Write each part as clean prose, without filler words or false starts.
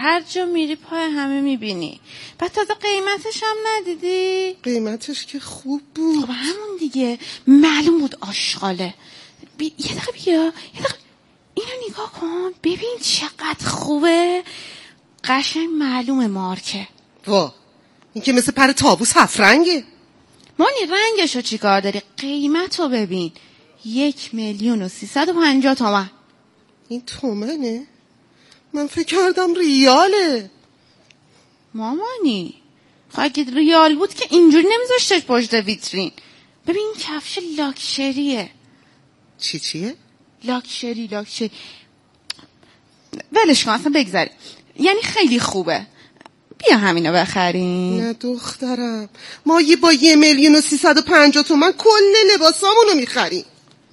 هر جا میری پای همه میبینی. بعد تازه قیمتش هم ندیدی؟ قیمتش که خوب بود. خب همون دیگه معلوم بود آشغاله. یه دقیقه بیا، یه دقیقه اینو نگاه کن ببین چقدر خوبه. قشنگ معلومه مارکه. وا این که مثل پر طاووس 7 رنگه. مانی رنگشو چی کار داری؟ قیمتو ببین 1,350,000 تومان. این تومنه؟ من فکر کردم ریاله. مامانی خب اگه ریال بود که اینجوری نمیذاشتش پشت ویترین. ببین این کفش لاکچریه. چیه؟ لاکچری ولش کن اصلا بگذاری. یعنی خیلی خوبه. بیا همینو بخریم. نه دخترم ما با 1,350,000 تومان کل لباسامونو میخریم.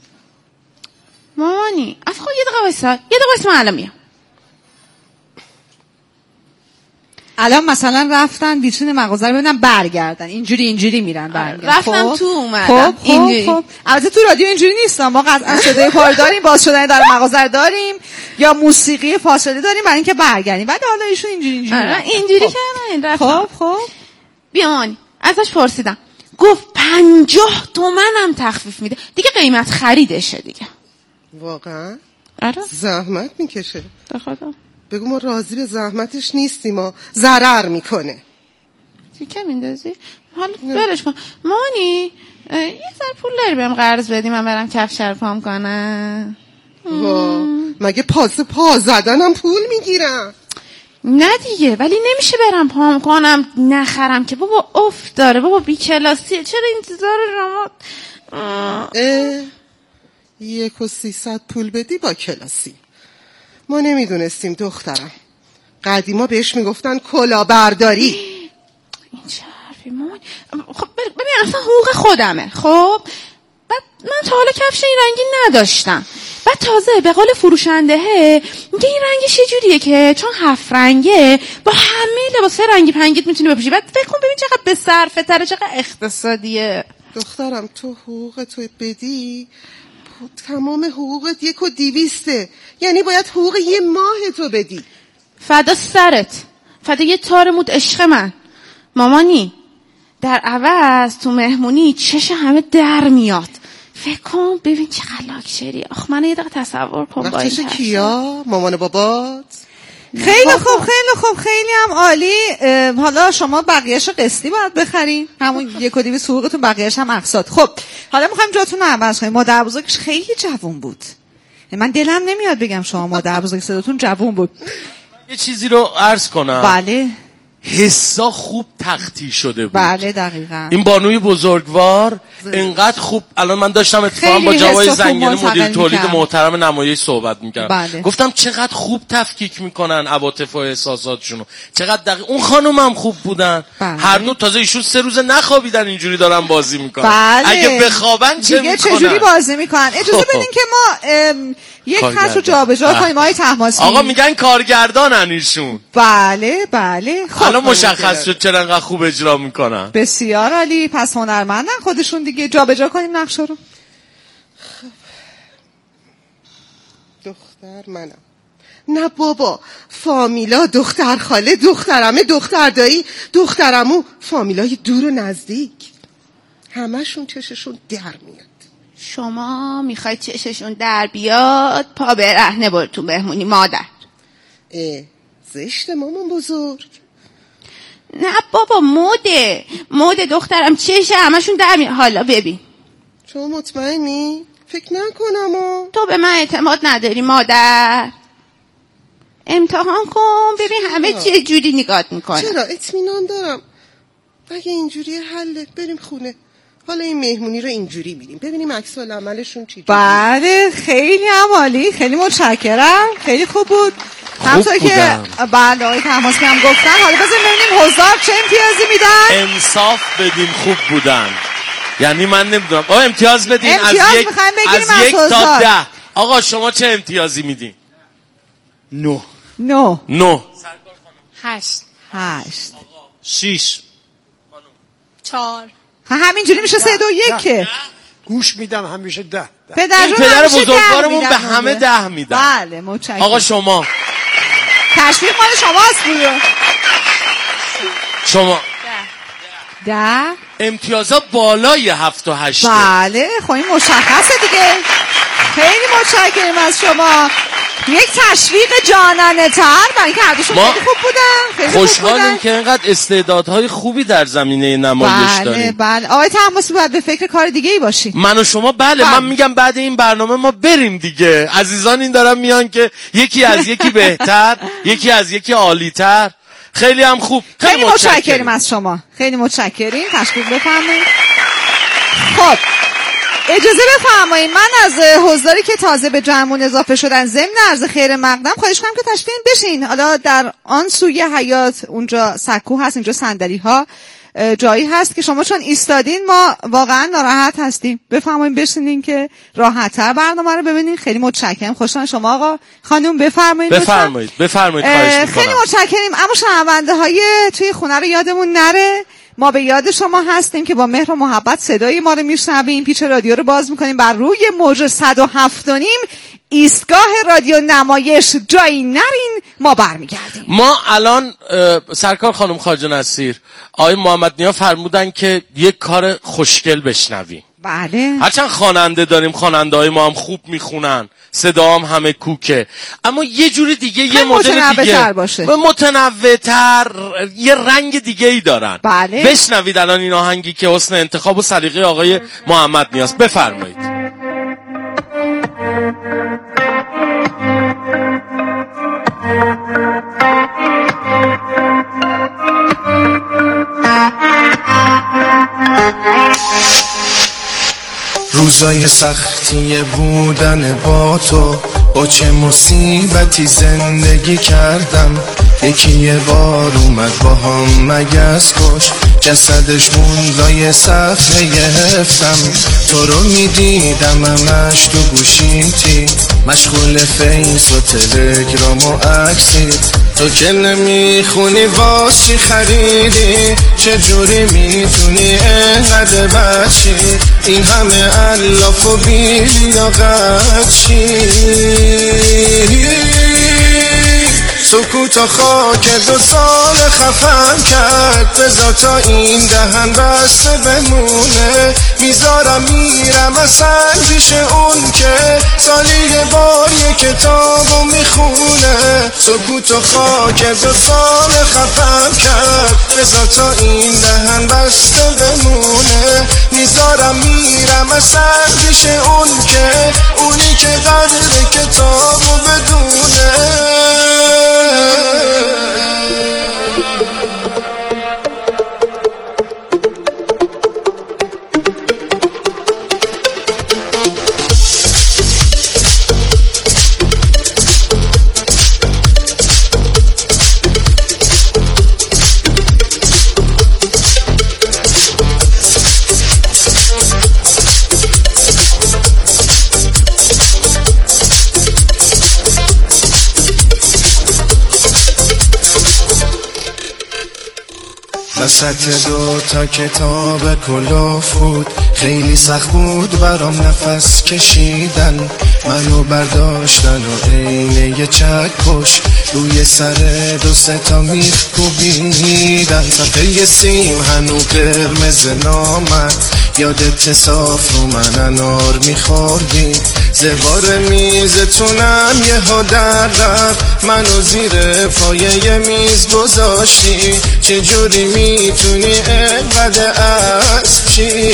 مامانی از خود یه دقیقه وایسا من الان میام. الان مثلا رفتن ویترین مغازه رو ببینن برگردن اینجوری میرن برگردن. رفتم تو اومدم خب البته تو رادیو اینجوری نیستم. ما قطعا صدای پار داریم، باز شدن در مغازه رو داریم یا موسیقی فاصله داریم برای اینکه برگردیم. بعد حالا ایشون اینجوری کردن. خب بیا مانی ازش پرسیدم گفت 50 تومنم تخفیف میده دیگه. قیمت خریدشه دیگه. واقعا؟ آره زحمت میکشه. به خدا بگو ما راضی به زحمتش نیستیم، ما ضرر میکنه. چی میندازی؟ حالا برش کن. مانی یه سر پول داری بهم قرض بدی من برم کفش رو پام کنم؟ مگه پا زدنم پول میگیرم؟ نه دیگه ولی نمیشه برم پام کنم نخرم که. بابا افت داره بابا بی کلاسیه. چرا انتظار شما 1,300 پول بدی با کلاسی؟ ما نمیدونستیم دخترم. قدیما بهش میگفتن کلاهبرداری. این چه حرفی مامان؟ خب ببین اصلا حقوق خودمه. خب بعد من تا حالا کفش این رنگی نداشتم. بعد تازه به قول فروشنده میگه این رنگش یه جوریه که چون 7 رنگه با همه لباسای رنگی پنگیت میتونی بپوشی. بعد فکر کن ببین چقدر به صرفه تره، چقدر اقتصادیه. دخترم تو حقوق تو بدی تمام حقوقت 1,200 یعنی باید حقوق یه ماه تو بدی. فدا سرت، فدا یه تار موت عشق من. مامانی در عوض تو مهمونی چش همه در میاد. فکر کن ببین چقدر لاکچری. آخ من یه دقیقه تصور کن با این چش کیا؟ مامان بابات؟ خیلی خوب خیلی هم عالی. حالا شما بقیه‌شو قسطی باید بخرین، همون 1,200 حقوقتون، بقیه‌اش هم اقساط. خب حالا می‌خوایم جاتون رو عوض کنیم. مادر بزرگش خیلی جوون بود. من دلم نمیاد بگم شما مادر بزرگ صداتون جوون بود. یه چیزی رو عرض کنم. بله حسا خوب تختی شده بود. بله دقیقاً. این بانوی بزرگوار اینقدر خوب. الان من داشتم اتفاقا با جوای زنگنه مدیر تولید محترم نمایش صحبت میکردم. بله. گفتم چقدر خوب تفکیک میکنن عواطف و احساساتشونو، چقدر دقیق. اون خانم هم خوب بودن. بله. هر دو تازه ایشون 3 روز نخوابیدن اینجوری دارن بازی میکنن. بله. اگه بخوابن چه دیگه میکنن؟ چجوری بازی میکنن؟ اجازه بدین که ما یک خط رو جابجا کنیم. آقای طهماسبی آقا میگن کارگردانن ایشون. بله خب الان مشخص شد چرا انقدر خوب اجرا میکنن. بسیار عالی. پس هنرمندن خودشون دیگه. جابجا کنیم نقشه رو. دختر منم. نه بابا، فامیلا، دختر خاله، دخترمه، دختر دایی، دخترمو، فامیلای دور و نزدیک همشون چششون در میاد. شما میخوای چششون در بیاد پا برهنه برو تو مهمونی مادر. زشته مامان بزرگ. نه بابا موده دخترم چشه همشون در میاد. حالا ببین شما مطمئنی؟ فکر نکنم. تو به من اعتماد نداری مادر؟ امتحان کن ببین همه چه جوری نگات میکنه. چرا؟ اطمینان دارم. اگه اینجوری حله بریم خونه. حالا این مهمونی رو اینجوری میریم ببینیم عکس العملشون چی. بله خیلی هم عالی. خیلی متشکرم. خیلی خوب بود. همونطور که بله آقای طهماسبی هم گفتن. حالا بذاریم ببینیم حضار چه امتیازی میدن. انصاف بدیم خوب بودن. یعنی من نمیدونم. آقا امتیاز بدین. از 1 تا 10. آقا شما چه امتیازی میدین؟ 9. 8. 6. 4. همینجوری میشه 3 2 1 که گوش میدم همیشه 10. پدر بزرگوارمون به همه 10 میدن. بله متشکرم. آقا شما تشویق مال شماست بود. شما 10 امتیازا بالای 7 و 8. بله خب این مشخصه دیگه. خیلی متشکرم از شما. یک تشویق جانانه تر برای اینکه هر دوشون خیلی خوب بودن. خوشحالیم که اینقدر استعدادهای خوبی در زمینه نمایش داریم. بله آقای تماسی باید به فکر کار دیگه ای باشی. من و شما بله من میگم بعد این برنامه ما بریم دیگه. عزیزان این دارن میان که یکی از یکی بهتر، یکی از یکی عالی‌تر. خیلی هم خوب. خیلی متشکرم از شما. خیلی متشکریم. تشکر بفرمایید. خب اجازه بفرمایید من از حضاری که تازه به جمعون اضافه شدن ضمن عرض خیر مقدم خواهش کنم که تشریف بشین. حالا در آن سوی حیاط اونجا سکو هست، اینجا صندلی ها جایی هست که شما چون ایستادین ما واقعا ناراحت هستیم. بفرمایید بشینین که راحت‌تر برنامه رو ببینین. خیلی متشکرم. خوشحالم شما آقا خانم بفرمایید. بفرمایید خواهش می‌کنم. خیلی متشکرم. اما شنونده های توی خونه رو یادمون نره ما به یاد شما هستیم که با مهر و محبت صدای ما رو میشنویم. پیچ رادیو رو باز میکنیم بر روی موج 107.5 ایستگاه رادیو نمایش. جایی نرین ما برمیگردیم. ما الان سرکار خانم خواجه نصیر آقای محمد نیا فرمودن که یک کار خوشگل بشنویم. بله هرچند خواننده داریم، خواننده های ما هم خوب میخونن، صدا هم همه کوکه، اما یه جوری دیگه یه مدل دیگه متنوع‌تر یه رنگ دیگه ای دارن. بله بشنوید الان این آهنگی که حسن انتخاب و سلیقه آقای محمد نیاست. بفرمایید. روزای سختی بودن با تو، با چه مصیبتی زندگی کردم. یکی یه بار اومد با هم مگس کش، جسدش موندای صفحه هفتم. تو رو میدیدم همش تو گوشیتی، مشغول فیس و تلگرام و عکسی. تو که نمیخونی واس چی خریدی، چجوری میتونی انقدر بچی، این همه علاف و بیلیاقت چی. سکوت و خاک 2 سال خفم کرد، بذار تا این دهن بسته بمونه. میذارم میرم اصلا پیش اون که سالی یه بار یه کتابو میخونه. سکوت و خاک 2 سال خفم کرد، بذار تا این دهن بسته بمونه. میذارم میرم اصلا پیش اون که اونی که قدر کتابو بدونه. وسط 2 تا کتاب کلاف بود، خیلی سخت بود برام نفس کشیدن. منو برداشتن و عین یه چکش روی سر 2-3 تا میخ کوبیدن. صفحه سیم هنو قرمز نامد، یادت صاف رو من انار میخوردی. زوار میزتونم یه ها در رفت، منو زیر پایه یه میز گذاشتی. چجوری میتونی انقدر از چی.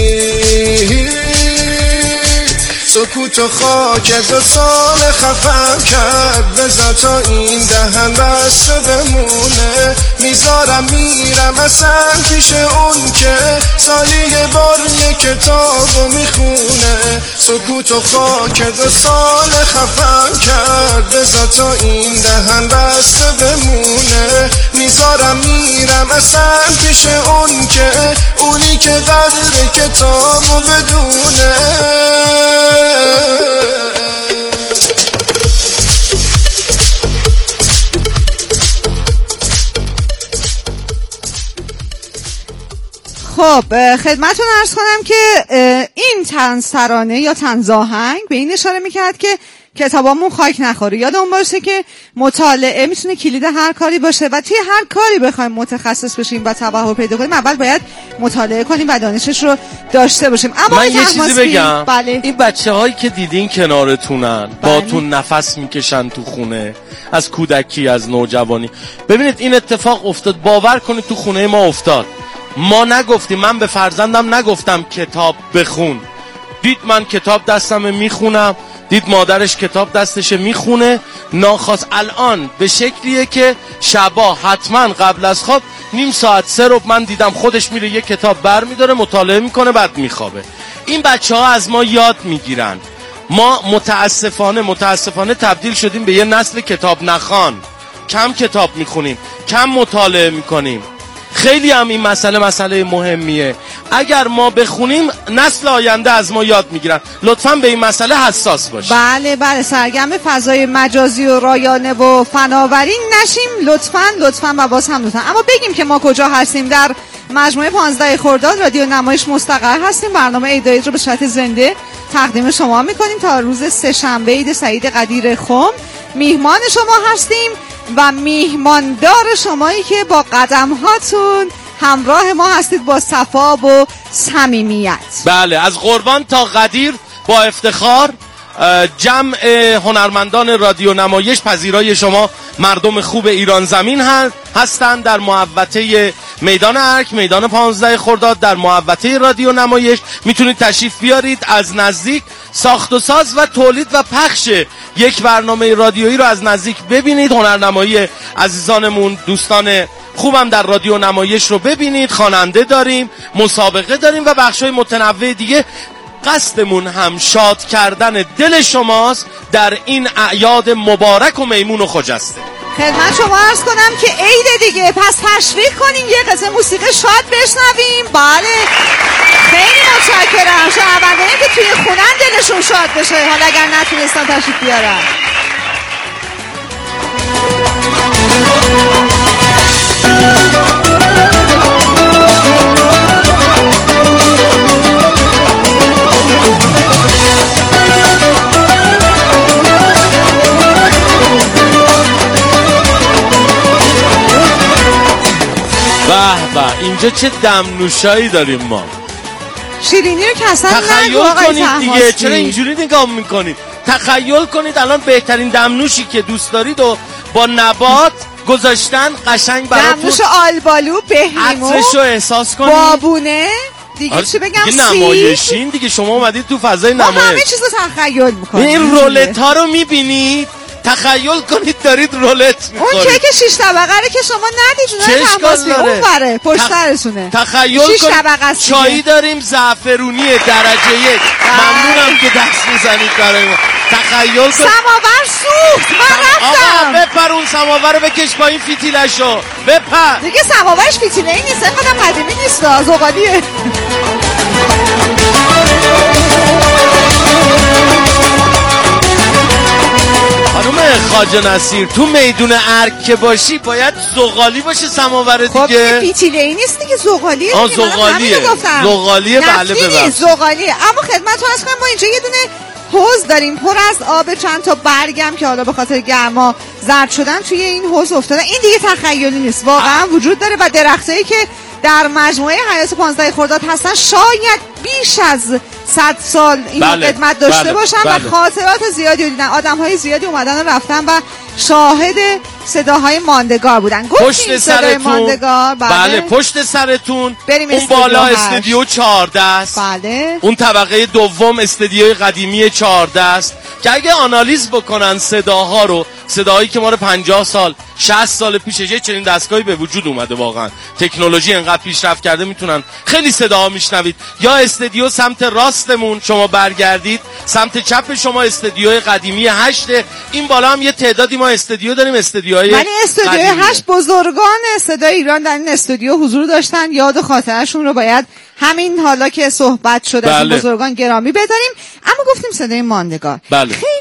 سکوت و خاک 2 سال خفم کرد، بذار تا این دهن بسته بمونه. میذارم میرم اصلا پیش اون که سالی یه بار یه کتابو میخونه. سکوت و خاک 2 سال خفم کرد، بذار تا این دهن بسته بمونه. میذارم میرم اصلا پیش اون که اونی که قدر کتابو بدونه. خب خدمتتون عرض کنم که این طنز ترانه یا طنز آهنگ به این اشاره میکرد که کتابامون خاک نخوره. یادمون باشه که مطالعه میتونه کلید هر کاری باشه و توی هر کاری بخوایم متخصص بشیم و تبحر پیدا کنیم اول باید مطالعه کنیم و دانشش رو داشته باشیم. اما من یه چیزی بگم، بله. این بچه‌هایی که دیدین کنارتونن باتون نفس میکشن تو خونه، از کودکی از نوجوانی، ببینید این اتفاق افتاد، باور کنید تو خونه ما افتاد. ما نگفتیم، من به فرزندم نگفتم کتاب بخون، دید من کتاب دستم میخونم، دید مادرش کتاب دستشه میخونه، ناخواست الان به شکلیه که شبا حتما قبل از خواب نیم ساعت 3 ربع من دیدم خودش میره یه کتاب بر میداره مطالعه میکنه بعد میخوابه. این بچه ها از ما یاد میگیرن. ما متاسفانه تبدیل شدیم به یه نسل کتاب نخوان، کم کتاب میخونیم، کم مطالعه میکنیم. خیلی هم این مسئله مهمیه. اگر ما بخونیم نسل آینده از ما یاد میگیرن. لطفاً به این مسئله حساس باشید. بله سرگرم فضای مجازی و رایانه و فناوری نشیم لطفاً و باز هم لطفاً. اما بگیم که ما کجا هستیم. در مجموعه 15 خرداد رادیو نمایش مستقر هستیم. برنامه عید رو به صورت زنده تقدیم شما میکنیم تا روز سه‌شنبه عید سعید قدیر خم. میهمان شما هستیم و میهماندار شمایی که با قدم هاتون همراه ما هستید با صفا و صمیمیت. بله، از قربان تا قدیر با افتخار جمع هنرمندان رادیو نمایش پذیرای شما مردم خوب ایران زمین هستند در محوطه میدان ارک، میدان 15 خرداد، در محوطه رادیو نمایش. میتونید تشریف بیارید از نزدیک ساخت و ساز و تولید و پخش یک برنامه رادیویی رو از نزدیک ببینید. هنرنمایی عزیزانمون، دوستان خوبم در رادیو نمایش رو ببینید. خواننده داریم، مسابقه داریم و بخشای متنوع دیگه. قصدمون هم شاد کردن دل شماست در این اعیاد مبارک و میمون و خجسته. خدمت شما عرض کنم که عید دیگه، پس تشویق کنیم یه قسم موسیقی شاد بشنویم. بله خیلی متشکرم. شنونده‌ای که توی خونن دلشون شاد بشه حالا اگر نتونستن تشریف بیارن. به اینجا چه دمنوشایی داریم ما. شیرینی رو که اصلا تخیل کنید دیگه، چرا اینجوری نگاه میکنید؟ تخیل کنید الان بهترین دمنوشی که دوست دارید و با نبات گذاشتن قشنگ براتون. دمنوش آلبالو، بهلیمو، عطرشو احساس کنید، بابونه دیگه. چی بگم؟ دیگه نمایشین دیگه، شما اومدید تو فضای نمایش، ما همه چیزو تخیل میکنید. این رولت ها رو میبینید، تخیل کنید دارید رولت میکنید. اون کیک 6 طبقه رو که شما ندید، اون تماسی اون بره پشت سرتونه. تخیل کنید چایی داریم زعفرونی درجه 1. ممنونم که دست میزنید برای ما. تخیل کنید سماور سوخت، من رفتم. آقا بپر اون سماور رو بکش پایین، فتیلشو بپر دیگه. سماورش فتیله ای نیست، اینقدر قدیمی نیست، زغالیه. خانم خواجه نصیر، تو میدون ارک که باشی باید زغالی باشه سماور دیگه. خب فتیله ای نیست دیگه، زغالیه. زغالیه بله ببخشید زغالیه. اما خدمتتون عرض کنم ما اینجا یه دونه حوض داریم پر از آب، چند تا برگم که حالا به خاطر گرما زرد شدن توی این حوض افتادن. این دیگه تخیلی نیست، واقعا وجود داره و درختایی که در مجموعه حیات 15 خرداد هستن شاید بیش از 100 سال این خدمت داشته باشن و خاطرات زیادی دیدن. آدم‌های زیادی اومدن و رفتن و شاهد صداهای ماندگار بودن. پشت سرتون ماندگار. بله پشت سرتون اون بالا استودیو 14 است. بله. اون طبقه دوم استودیوی قدیمی 14 است که اگه آنالیز بکنن صداها رو، صداهایی که ما رو 50 سال 60 سال پیش یه چنین دستگاهی به وجود اومده، واقعا تکنولوژی انقدر پیشرفت کرده میتونن خیلی صداها میشنوید. یا استودیو سمت راستمون شما برگردید، سمت چپ شما استودیوی قدیمی 8. این بالا هم یه تعدادی ما استودیو داریم، استودیوهای ولی استودیوی 8 بزرگان صدای ایران در این استودیو حضور داشتن. یاد و خاطرشون رو باید همین حالا که صحبت شده از بزرگان گرامی بداریم. اما گفتیم صدای ماندگار. بله. خیلی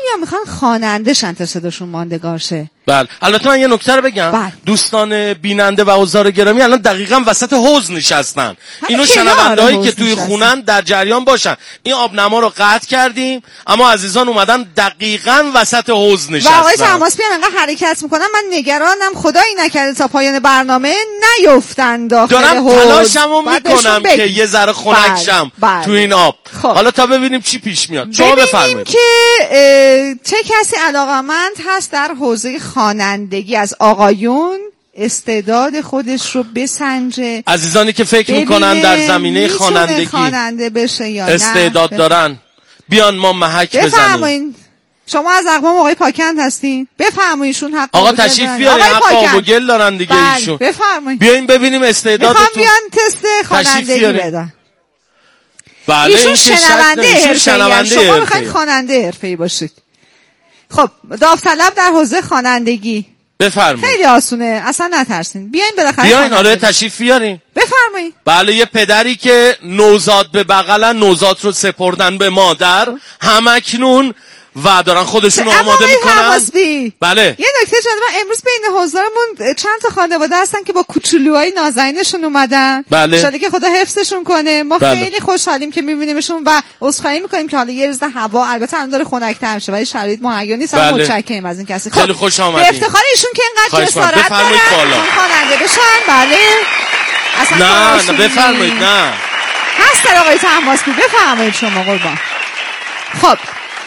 ها میخوان خواننده شن تا صداشون ماندگار شه. بله. البته من یه نکته رو بگم. دوستان بیننده و حضار گرامی الان دقیقاً وسط حوض نشستن. اینو شنوندهایی که توی خونن در جریان باشن. این آبنما رو قطع کردیم اما عزیزان اومدن دقیقاً وسط حوض نشستن. و آقای تماس بیان انقدر حرکت میکنن من نگرانم خدایی نکرده تا پایان برنامه نیفتن داخل حوض. دارم تلاشمو میکنم که یه ذره خنک شم تو این آب. حالا تا ببینیم چی پیش میاد. شما بفرمایید که چه کسی علاقه‌مند هست در حوزه خوانندگی از آقایون استعداد خودش رو بسنجه. عزیزانی که فکر میکنن در زمینه خوانندگی خواننده بشه یا استعداد دارن بیان ما محک بزنیم. شما از اقوام آقای پاکند هستین؟ بفرماییشون حق آقا تشریف بیارین، حق آب و گل دارن دیگه ایشون. بفرمایید بیاین ببینیم استعدادتون. میخوام بیان تست خوانندگی بدن. بله ایشون شنونده حرفه‌ای، شما میخواید خواننده حرفه‌ای باشید. خب داوطلب در حوزه خوانندگی بفرمایید. خیلی آسونه، اصلا نترسین. بیاین بالاخره بیاین. آره تشریف بیارین. بفرمایید. بله یه پدری که نوزاد به بغلن، نوزاد رو سپردن به مادر همکنون و دارن خودشون آماده میکنن. بله یه نکته جالب، امروز بین حضارمون چند تا خانواده هستن که با کوچولوهای نازنینشون اومدن. بله. ان که خدا حفظشون کنه. ما بله. خیلی خوشحالیم که میبینیمشون و عذرخواهی میکنیم که حالا یه روز هوا البته الان داره خنک‌تر میشه ولی شرایط مهیا نیست. بله. متشکرم از این کسی. خیلی خوش اومدین. افتخار ایشون که اینقدر جسارت دارن خواننده بشن. بله نه بفرمایید. نه هست آقای طهماسبی، بفرمایید شما قربان. خب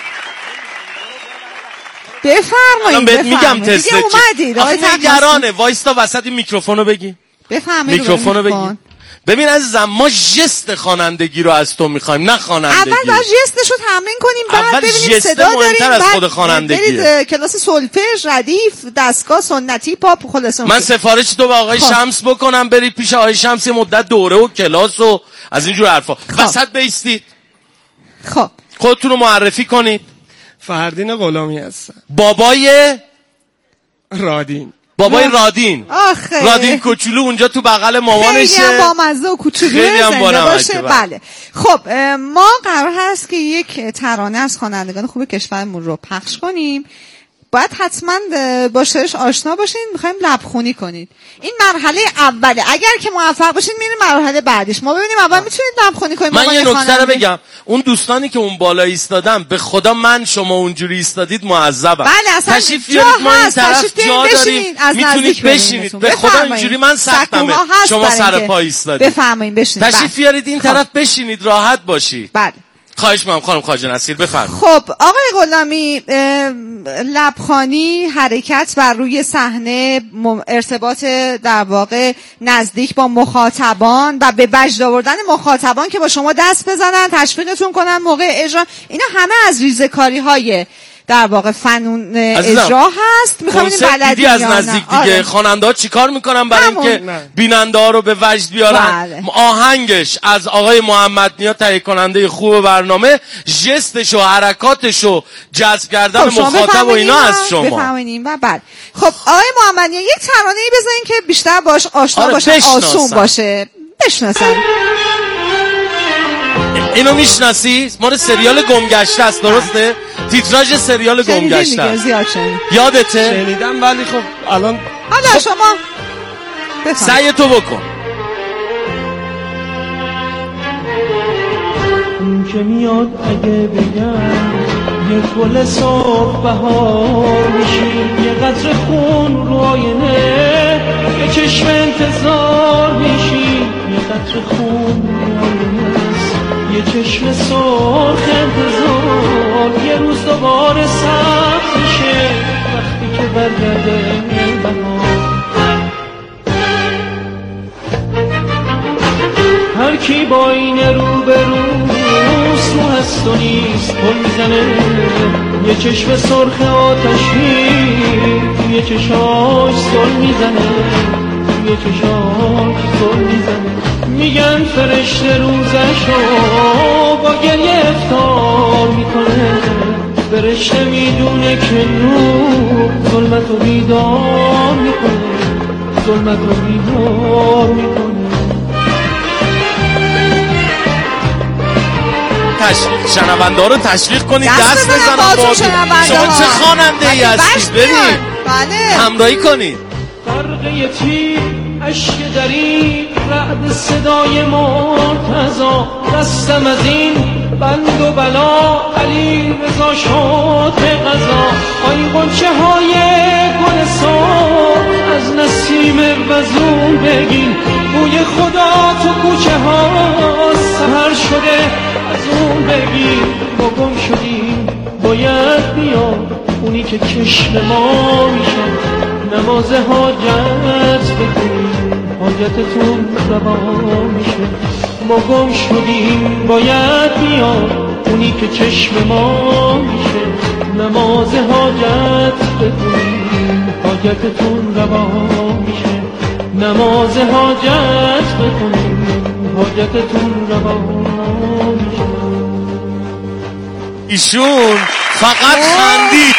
بفرمایید. بهت میگم تست دیگه اومدید آقای نگرانه. وایستا وسط میکروفونو بگی. بفرمایید میکروفونو بگی. ببین عزیزم ما ژست خوانندگی رو از تو میخوایم، نه خوانندگی. اول باید ژستشو تمرین کنیم بعد ببینیم صدا داریم. از خود خوانندگی برید کلاس سولفژ، ردیف، دستگاه سنتی، پاپ خلاص. من سفارش تو به آقای شمس بکنم برید پیش آقای شمس یه مدت دوره و کلاس و از اینجور حرفا. وسط بیستید. خب خودتون رو معرفی کنید. فردین غلامی هستم. بابای رادین. آخه رادین کوچولو اونجا تو بغل مامانشه. خیلی هم بامزه و کوچولو زنده باشه. بله خب ما قرار هست که یک ترانه از خوانندگان خوب کشورمون رو پخش کنیم. باید حتما با شعرش آشنا باشین. میخوایم لبخونی کنید. این مرحله اوله. اگر که موفق باشین میریم مرحله بعدش. ما ببینیم اول میتونید لبخونی کنید. من یه نکته رو بگم. اون دوستانی که اون بالا ایستادن به خدا من شما اونجوری ایستادید معذبم. بله اصلا تشریف بیارید ما این طرف جا داریم میتونید بشینید. به خدا اینجوری من سختمه شما سر پا ایستادید. بفرمایید بشینید. تشریف بیارید این طرف بشینید راحت باشید. بله خواهش می‌کنم خانم خواجه نصیر بفرمایید. خب آقای غلامی لبخوانی، حرکت بر روی صحنه، ارتباط در واقع نزدیک با مخاطبان و به وجد آوردن مخاطبان که با شما دست بزنن، تشویقتون کنن موقع اجرا، اینا همه از ریزه‌کاری‌های در واقع فنون اجرا هست. میخوام ببینیم بلدی از نزدیک دیگه خواننده‌ها چیکار میکنن برای اینکه بیننده‌ها رو به وجد بیارن. بله. آهنگش از آقای محمد نیا تهیه کننده خوب برنامه، ژستش و حرکاتش و جذب کردن مخاطب و اینا از شما بفهمونیم. و بعد خب آقای محمد نیا یک ترانه‌ای بزنین که بیشتر باش آشنا باشن، آسون باشه بشناسن. اینو میشناسی؟ مال سریال گمگشته است درسته؟ تیتراژ سریال گمگشته است. یادته؟ شنیدم ولی خب الان حالا شما سعی تو بکن. اون که میاد اگه بگم یه گل صبح بهار میشی، یه قطره خون رو آینه یه چشم انتظار میشی، یه قطره خون رو آینه یه چشم سرخ انتظار، یه روز دوباره سبز میشه وقتی که برگرده بهار. هر کی با این رو به روز رو هست و نیست پل میزنه، یه چشم سرخ آتشی یه چشاش زل میزنه، یه چشاش زل میزنه. میگن فرشته روزشو با گریه افطار میکنه، فرشته میدونه که نور ظلمت رو بیدار میکنه، ظلمت رو بیدار میکنه. شنونده رو تشویق کنید، دست بزنن باهاتون. شما چه خواننده ای هستید، برید بله همراهی کنید. فرقه تیر عشق دری رعد صدای مرتضا، دستم از این بند و بلا علی رضا شد به قضا. آی غنچه های گل سرخ از نسیم وزون بگین، بوی خدا تو کوچه ها سحر شده از اون بگین. ما گم شدیم باید بیاد اونی که چشم ما میشه، نماز حاجت بکنیم حاجتتون روا میشه. ما گم شدیم باید بیاد اونی که چشم ما میشه، نماز حاجت بکنیم حاجتتون روا میشه. نماز حاجت بکنیم حاجتتون روا میشه. ایشون فقط خندید،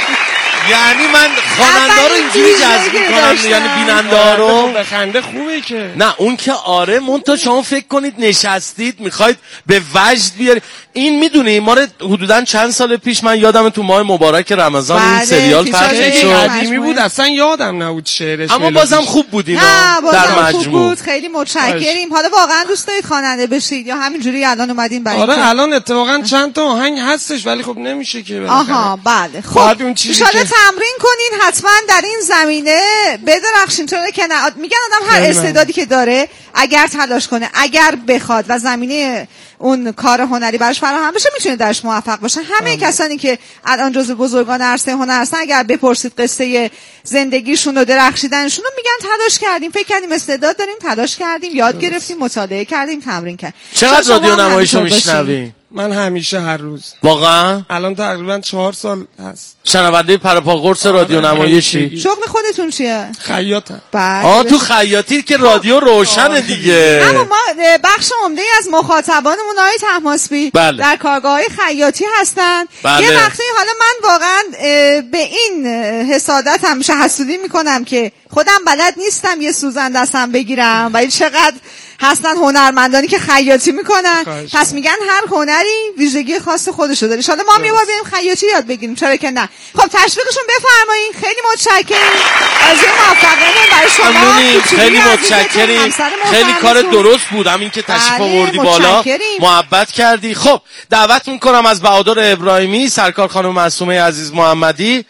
یعنی من خواننده رو اینجوری جذب میکنم، یعنی بیننده ها رو. به خنده خوبه که نه اون که آره، منتها شما فکر کنید نشستید میخواید به وجد بیارید. این میدونی ما رو حدوداً چند سال پیش، من یادم تو ماه مبارک رمضان این سریال پخش شد، قدیمی بود اصلا یادم نبود شعرش، اما بازم خوب بود اینا در مجموع. خیلی متشکریم. حالا واقعا دوست دارید خواننده بشید یا همینجوری الان اومدین برای آره الان اتفاقا چند تا آهنگ هستش ولی خب نمیشه که آها بله خب اون چیزی که تمرین کنین حتما در این زمینه بدرخشین، چون که میگن آدم هر استعدادی که داره اگر تلاش کنه، اگر بخواد و زمینه اون کار هنری براش فراهم بشه میتونه درش موفق باشه. همه کسانی که الان جزو بزرگان عرصه هنر هستن اگر بپرسید قصه زندگیشون و درخشیدنشون رو میگن تلاش کردیم، فکر کردیم استعداد داریم، تلاش کردیم، یاد گرفتیم، مطالعه کردیم، تمرین کردیم. چقدر رادیو نمایشو میشنوی؟ من همیشه هر روز. واقعا؟ الان تقریبا 4 سال هست. شنونده پرپا قرص رادیو نمایشی؟ شغل خودتون چیه؟ خیاطم. تو خیاطی که رادیو روشنه دیگه. اما ما بخش عمده از مخاطبانمون آقای طهماسبی در کارگاه‌های خیاطی هستن. یه وقتی حالا من واقعا به این حسادت همیشه حسودی میکنم که خودم بلد نیستم یه سوزن دستم بگیرم، ولی چقدر هستن هنرمندانی که خیاطی میکنن. پس میگن هر هنری ویژگی خاص خودشو داره. ان شاءالله ما هم یه بار بریم خیاطی یاد بگیریم، چرا که نه. خب تشویقشون بفرمایید. خیلی متشکرم از این موفقیت برای شما. خیلی متشکریم. خیلی کار درست بود همین که تشریف آوردی بالا، محبت کردی. خب دعوت میکنم از بهادر ابراهیمی، سرکار خانم معصومه عزیز محمدی.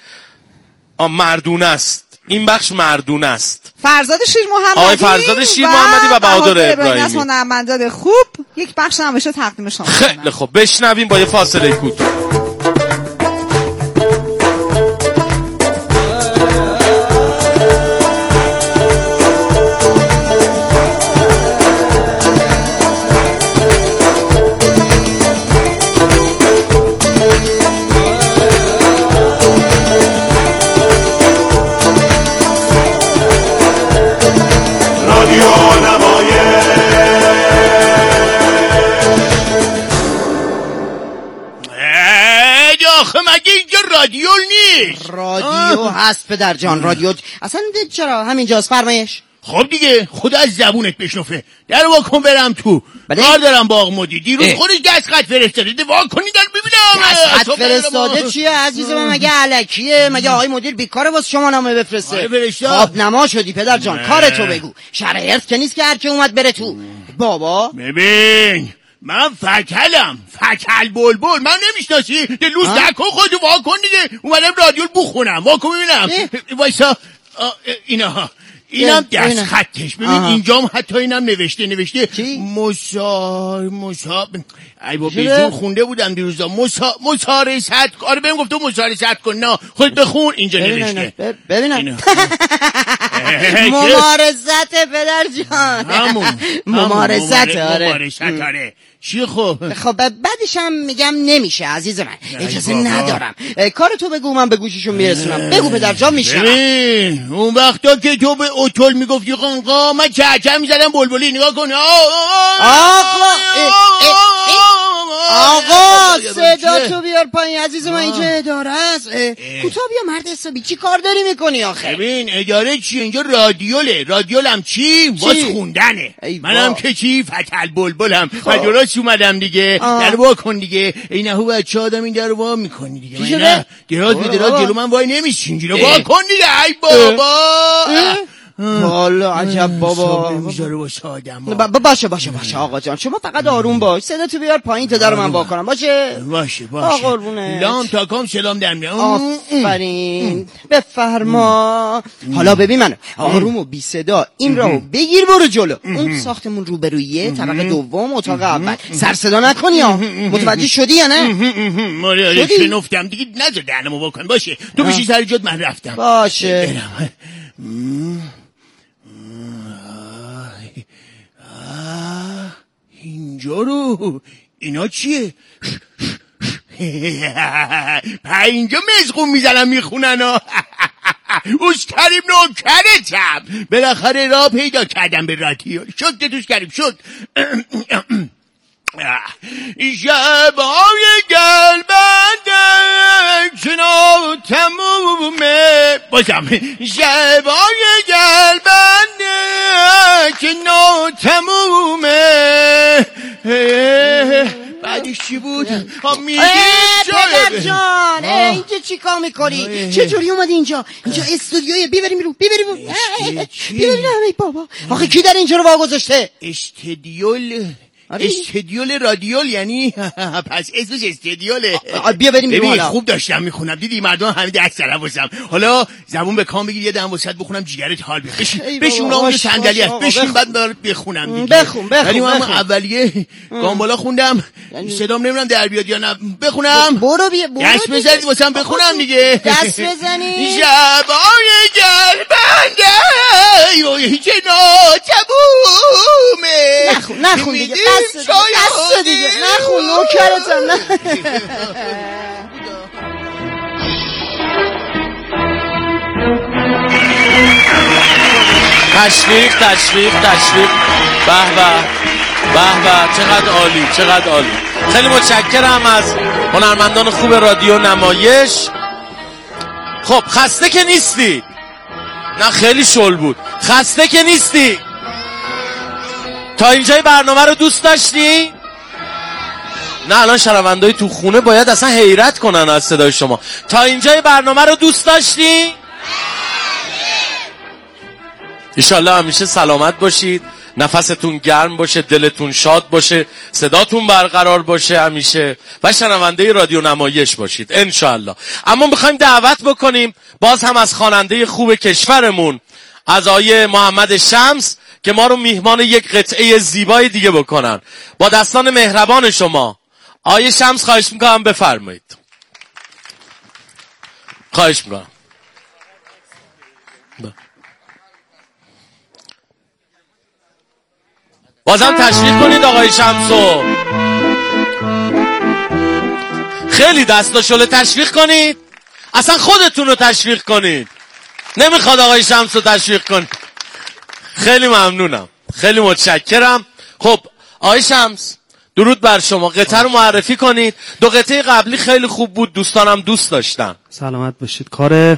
مردونه است این بخش، مردونه است. فرزاد شیر محمدی، آقای فرزاد شیر محمدی و بهادر ابراهیمی از هنرمندان خوب. یک بخش هم بشه تقدیم شما. خیلی خوب، بشنویم با یه فاصله کوتاه. رادیو نیست. رادیو هست پدر جان، رادیو اصلا چرا همینجاست، فرمایش. خب دیگه خدا از زبونت بشنفه. در واکن برم تو کار دارم با آقا مدیر. دیروز خودش دست خط فرستاده، واکنی در ببینم. دست خط فرستاده چیه عزیز من؟ مگه الکیه؟ مگه آقای مدیر بیکاره واسه شما نامه بفرسته؟ خب نما شدی پدر جان، کارتو بگو. شرع حرف که نیست که هر کی اومد بره تو. بابا ببین من فکلم، فکل بلبل، من نمیشناسی؟ دلوز نکن خودتو، واکن دیگه. اومدم رادیو بخونم، واکن ببینم. وایسا اینا اینم دست خطش. ببین اینجام حتی اینم نوشته مسا ای با بیزون خونده بودم دیروزا. مسارست. آره بهم گفت تو مسارست کن. نه خودت بخون، اینجا نوشته. ببینم ممارست پدر جان. همون ممارست. آره چی خب بعدش هم میگم نمیشه عزیز من، اجازه ندارم. کارتو بگو من به گوششون میرسونم. بگو پدر جان میشنم. اون وقتا که تو به اوتول میگفتی قنقا، من چهچه میزدم بلبلی. نگاه کن آقا آقا صدا تو بیار پایین عزیز من، اینجا اداره است. کوتاه بیا مرد حسابی، چی کار داری میکنی آخه؟ ببین اداره چیه اینجا؟ رادیولم چی؟ باز خوندنه. منم که چی فتل بلبلم و درست اومدم دیگه. در وا کن دیگه. این نهو بچه آدم این در وا میکنی دیگه. من نه دراز به دراز جلو من وای نمیشی اینجا. وا کن دیگه. ای بابا والا عجب بابا. میذاره واسه آدم. باشه آقا جان، شما فقط آروم باش. صدا تو بیار پایین تا در من وا کنم. باشه آقا قربونه. لام تا کام سلام در میاد. آفرین بفرما. حالا ببین من آروم و بی صدا این راهو بگیر برو جلو. اون ساختمون روبرویه، طبقه دوم، اتاق اول. سر صدا نکنی ها. متوجه شدی یا نه؟ ماره شنفتم دیگه. نذار دهنمو وا کن. باشه تو بشی سر جات، من رفتم. باشه اینجا رو اینا چیه؟ اینجا مزقون میزنم میخونن ها. اوش کریم نوکرتم. بالاخره راه پیدا کردم به رادیو. شد که توش کریم شد. شبای گلبنده چنا تمومه. بازم شبای گلبنده چنا تمومه. بعدش چی بود؟ پدر جان اینجا چی کار میکنی؟ چجوری اومدی اینجا؟ اینجا استودیویه. بیبریم بیرون. بیبریم بابا. آخه کی در اینجا رو واگذاشته؟ استدیول رادیول یعنی پس اسمش استدیوله. بیا بریم بیرون. خوب داشتم میخونم دیدی مردم همین دست طرف واسم. حالا زبون به کام بگیر یه دم واسط بخونم جیگرت حال بده. بشین اونجا صندلی است. بشین بعد بخونم دیگه. بخون ولی من اولیه گام بالا خوندم. صدام نمیدونم در بیاد یا نه. بخونم. برو دست بزنید واسم بخونم دیگه. دست بزنید. شبای گربنده هیچ ناتمومه. نخون دیگه. دست دیگه نخون نوکرتم. تشویق. به چقدر عالی. خیلی متشکرم از هنرمندان خوب رادیو نمایش. خب خسته که نیستی؟ نه خیلی شل بود. خسته که نیستی؟ تا اینجای برنامه رو دوست داشتی؟ نه الان شنونده‌های تو خونه باید اصلا حیرت کنن از صدای شما. تا اینجای برنامه رو دوست داشتی؟ انشالله همیشه سلامت باشید، نفستون گرم باشه، دلتون شاد باشه، صداتون برقرار باشه همیشه و شنونده رادیو نمایش باشید انشالله. اما میخوایم دعوت بکنیم باز هم از خواننده خوب کشورمون، از آقای محمد شمس که ما رو میهمان یک قطعه زیبای دیگه بکنن. با دستان مهربان شما آقای شمس خواهش میکنم بفرمایید. خواهش میکنم. بازم تشویق کنید آقای شمسو. خیلی دستاشو تشویق کنید. اصلا خودتون رو تشویق کنید. نمیخواد آقای شمسو تشویق کنید. خیلی ممنونم. خیلی متشکرم. خب آقای شمس درود بر شما. قطعه رو معرفی کنید. 2 قطعه قبلی خیلی خوب بود، دوستانم دوست داشتن. سلامت باشید. کار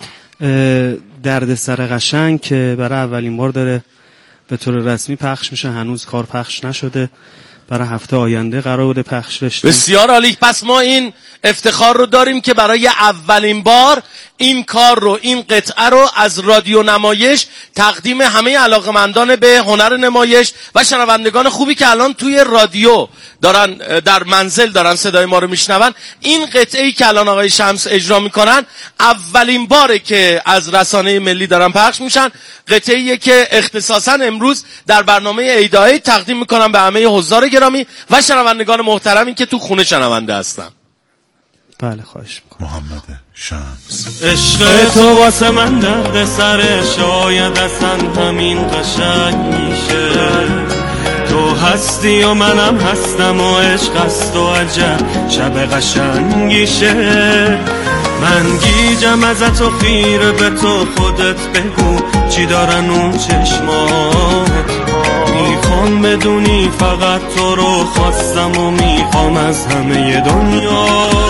دردسر قشنگ که برای اولین بار داره به طور رسمی پخش میشه، هنوز کار پخش نشده، برای هفته آینده قرار بوده پخش بشه. بسیار عالی. پس ما این افتخار رو داریم که برای اولین بار این کار رو، این قطعه رو از رادیو نمایش تقدیم همه علاقمندان به هنر نمایش و شنوندگان خوبی که الان توی رادیو دارن در منزل دارن صدای ما رو میشنون، این قطعه‌ای که الان آقای شمس اجرا میکنن اولین باره که از رسانه ملی دارن پخش میشن. قطعه‌ایه که اختصاصا امروز در برنامه ایدای تقدیم میکنم به همه حضار گرامی و شنوندگان محترمی که تو خونه شنونده هستن. بله خواهش میکنم. محمد شمس. عشق تو واسه من درد سر، شاید اصلا همین قشنگ میشه. تو هستی و منم هستم و عشق است و عجب شب قشنگیشه. من گیجم ازت و خیره به تو، خودت بگو چی دارن اون چشمات. میخوام بدونی فقط تو رو خواستم و میخوام از همه دنیا.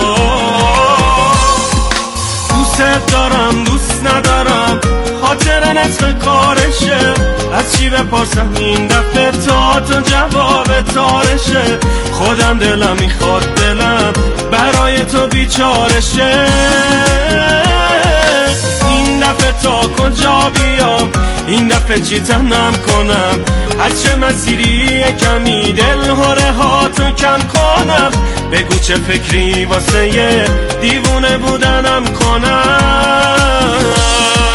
دوست دارم دوست ندارم خاطر نصف کارشه، از چی بپرسم این دفعه تا تو جواب تارشه. خودم دلم میخواد دلم برای تو بیچارشه. این دفعه تا کجا بیام، این دفعه چی تنم کنم، از چه مسیری کمی دل هره ها تو کم کنم. بگو چه فکری واسه دیوونه بودنم کنم.